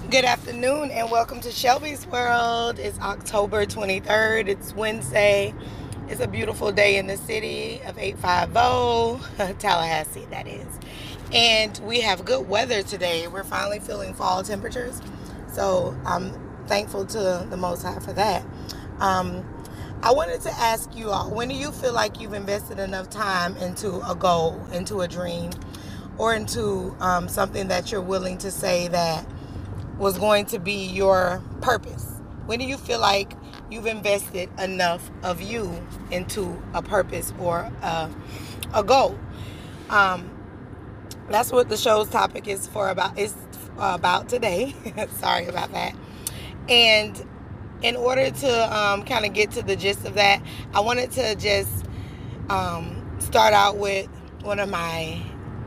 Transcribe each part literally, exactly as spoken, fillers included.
Good afternoon and welcome to Shelby's World. It's October twenty-third. It's Wednesday. It's a beautiful day in the city of eight fifty, Tallahassee, that is. And we have good weather today. We're finally feeling fall temperatures. So I'm thankful to the Most High for that. Um, I wanted to ask you all, when do you feel like you've invested enough time into a goal, into a dream, or into um, something that you're willing to say that was going to be your purpose? When do you feel like you've invested enough of you into a purpose or a, a goal? Um, that's what the show's topic is for about is about today. Sorry about that. And in order to um, kind of get to the gist of that, I wanted to just um, start out with one of my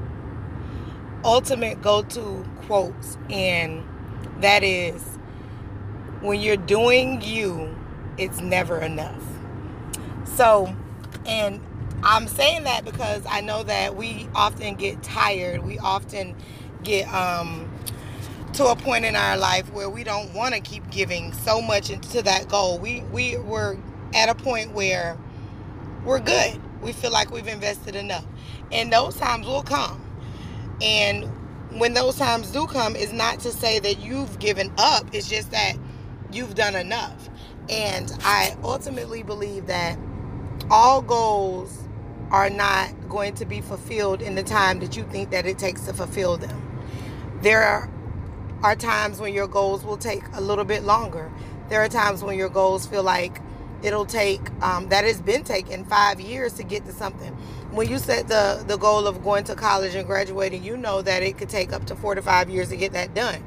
ultimate go-to quotes, and that is, when you're doing you, it's never enough. So, and I'm saying that because I know that we often get tired. We often get um, to a point in our life where we don't want to keep giving so much into that goal. We, we, we're at a point where we're good. We feel like we've invested enough. And those times will come. And when those times do come, it's not to say that you've given up. It's just that you've done enough. And I ultimately believe that all goals are not going to be fulfilled in the time that you think that it takes to fulfill them. There are, are times when your goals will take a little bit longer. There are times when your goals feel like it'll take, um, that it's been taking five years to get to something. When you set the, the goal of going to college and graduating, you know that it could take up to four to five years to get that done.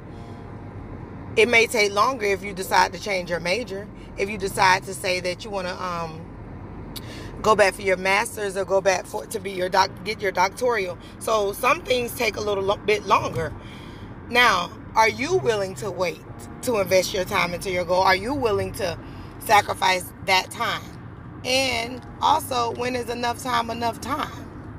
It may take longer if you decide to change your major. If you decide to say that you want to um, go back for your master's or go back for to be your doc, get your doctoral. So some things take a little lo- bit longer. Now, are you willing to wait to invest your time into your goal? Are you willing to sacrifice that time? And also, when is enough time enough time?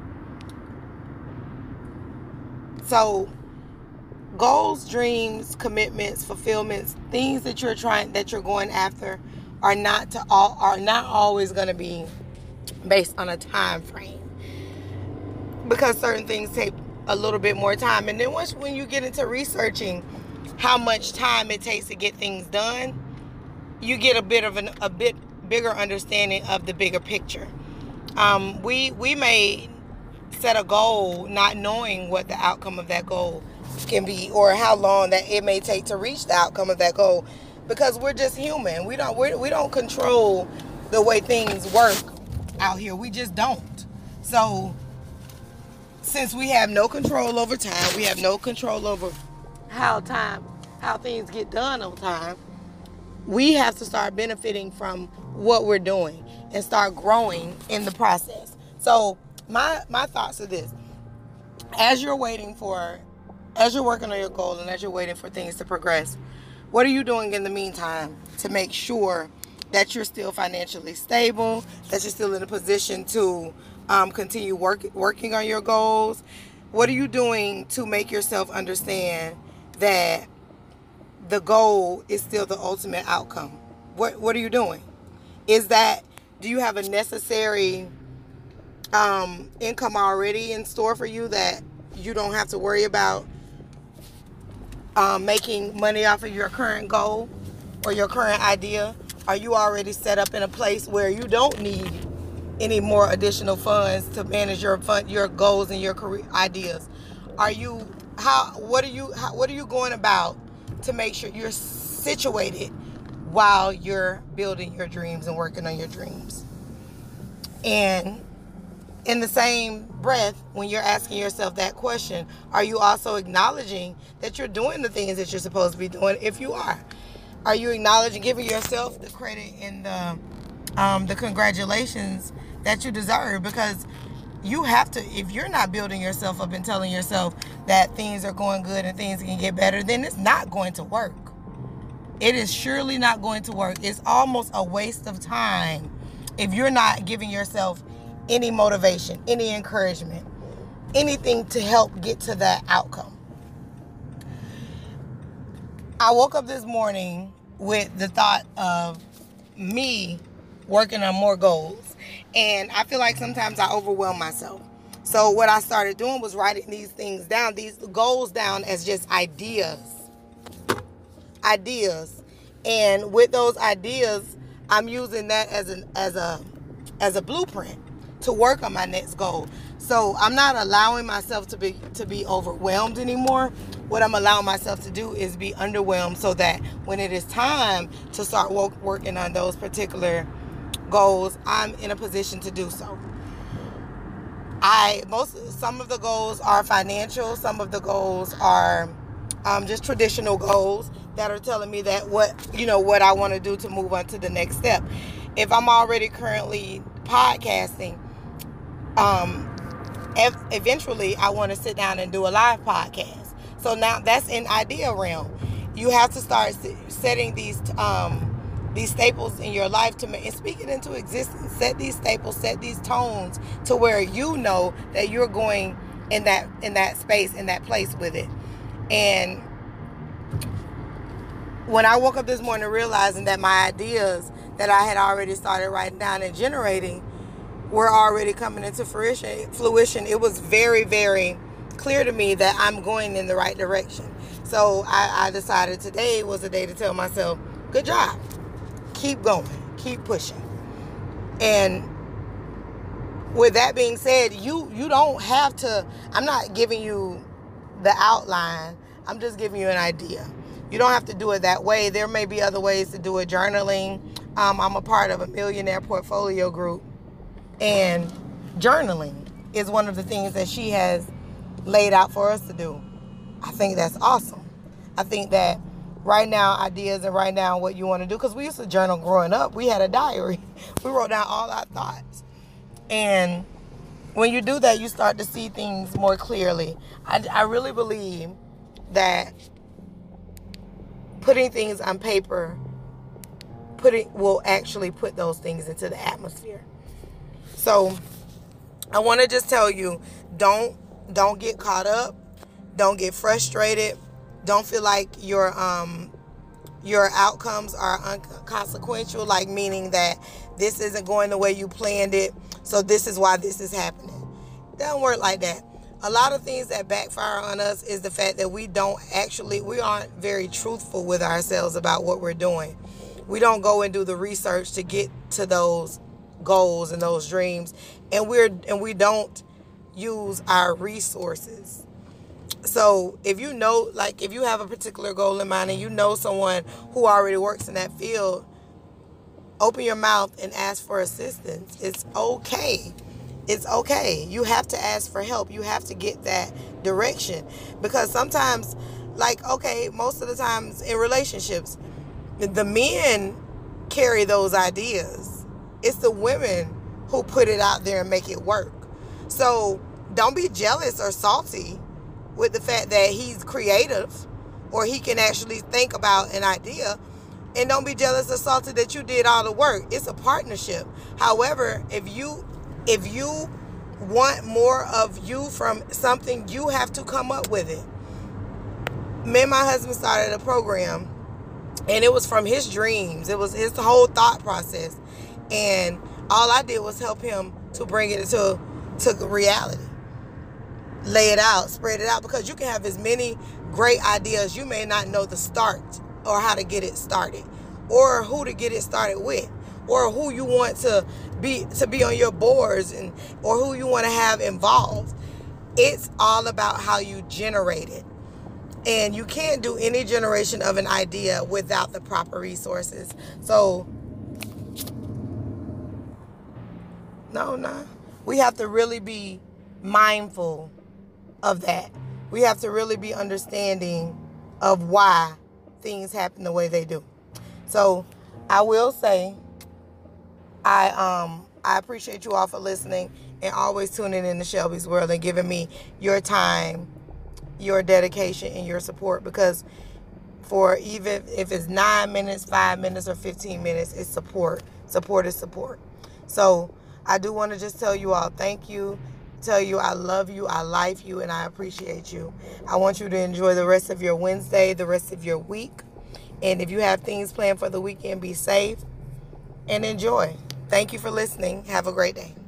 So goals, dreams, commitments, fulfillments, things that you're trying that you're going after are not to all are not always going to be based on a time frame, because certain things take a little bit more time. And then once when you get into researching how much time it takes to get things done, you get a bit of an a bit bigger understanding of the bigger picture. Um, we we may set a goal not knowing what the outcome of that goal can be, or how long that it may take to reach the outcome of that goal, because we're just human. We don't we're, we don't control the way things work out here. We just don't. So since we have no control over time, we have no control over how time how things get done on time. We have to start benefiting from what we're doing and start growing in the process. So my my thoughts are this: as you're waiting for, as you're working on your goal and as you're waiting for things to progress, what are you doing in the meantime to make sure that you're still financially stable, that you're still in a position to um, continue work, working on your goals? What are you doing to make yourself understand that the goal is still the ultimate outcome? What What are you doing? Is that, do you have a necessary um, income already in store for you that you don't have to worry about um, making money off of your current goal or your current idea? Are you already set up in a place where you don't need any more additional funds to manage your fund, your goals and your career ideas? Are you how? What are you? How, what are you going about to make sure you're situated while you're building your dreams and working on your dreams? And in the same breath, when you're asking yourself that question, are you also acknowledging that you're doing the things that you're supposed to be doing? If you are, are you acknowledging, giving yourself the credit and the um, the congratulations that you deserve? Because you have to, if you're not building yourself up and telling yourself that things are going good and things can get better, then it's not going to work. It is surely not going to work. It's almost a waste of time if you're not giving yourself any motivation, any encouragement, anything to help get to that outcome. I woke up this morning with the thought of me working on more goals. And I feel like sometimes I overwhelm myself. So what I started doing was writing these things down, these goals down as just ideas. Ideas. And with those ideas, I'm using that as an as a as a blueprint to work on my next goal. So I'm not allowing myself to be to be overwhelmed anymore. What I'm allowing myself to do is be underwhelmed, so that when it is time to start wo- working on those particular goals, I'm in a position to do so. I most some of the goals are financial, some of the goals are um, just traditional goals that are telling me that what you know what I want to do to move on to the next step. If I'm already currently podcasting, um, ev- eventually I want to sit down and do a live podcast. So now that's in idea realm. You have to start setting these um, these staples in your life to make, and speak it into existence. Set these staples, set these tones to where you know that you're going in that in that space, in that place with it. And when I woke up this morning realizing that my ideas that I had already started writing down and generating were already coming into fruition, fruition, it was very, very clear to me that I'm going in the right direction. So I, I decided today was a day to tell myself, good job. Keep going. Keep pushing. And with that being said, you, you don't have to, I'm not giving you the outline. I'm just giving you an idea. You don't have to do it that way. There may be other ways to do it. Journaling. Um, I'm a part of a millionaire portfolio group. And journaling is one of the things that she has laid out for us to do. I think that's awesome. I think that right now, ideas and write down what you want to do. Because we used to journal growing up. We had a diary. We wrote down all our thoughts. And when you do that, you start to see things more clearly. I, I really believe that putting things on paper putting will actually put those things into the atmosphere. So I want to just tell you, don't don't get caught up. Don't get frustrated. Don't feel like your um your outcomes are inconsequential, like meaning that this isn't going the way you planned it, so this is why this is happening. It doesn't work like that. A lot of things that backfire on us is the fact that we don't actually, we aren't very truthful with ourselves about what we're doing. We don't go and do the research to get to those goals and those dreams, and we're and we don't use our resources. So if you know, like if you have a particular goal in mind and you know someone who already works in that field, open your mouth and ask for assistance. It's okay. It's okay. You have to ask for help. You have to get that direction, because sometimes, like, okay, most of the times in relationships, the men carry those ideas. It's the women who put it out there and make it work. So don't be jealous or salty with the fact that he's creative or he can actually think about an idea. And don't be jealous or salty that you did all the work. It's a partnership. However, if you if you want more of you from something, you have to come up with it. Me and my husband started a program, and it was from his dreams. It was his whole thought process. And all I did was help him to bring it to, to reality. Lay it out, spread it out, because you can have as many great ideas. You may not know the start or how to get it started, or who to get it started with, or who you want to be to be on your boards, and or who you want to have involved. It's all about how you generate it. And you can't do any generation of an idea without the proper resources. So no, no. We have to really be mindful of that. We have to really be understanding of why things happen the way they do. So I will say, I um I appreciate you all for listening and always tuning in to Shelby's World and giving me your time, your dedication, and your support. Because for even if it's nine minutes, five minutes, or fifteen minutes, it's support. Support is support. So I do want to just tell you all thank you. Tell you I love you, I like you, and I appreciate you. I want you to enjoy the rest of your Wednesday, the rest of your week. And if you have things planned for the weekend, be safe and enjoy. Thank you for listening. Have a great day.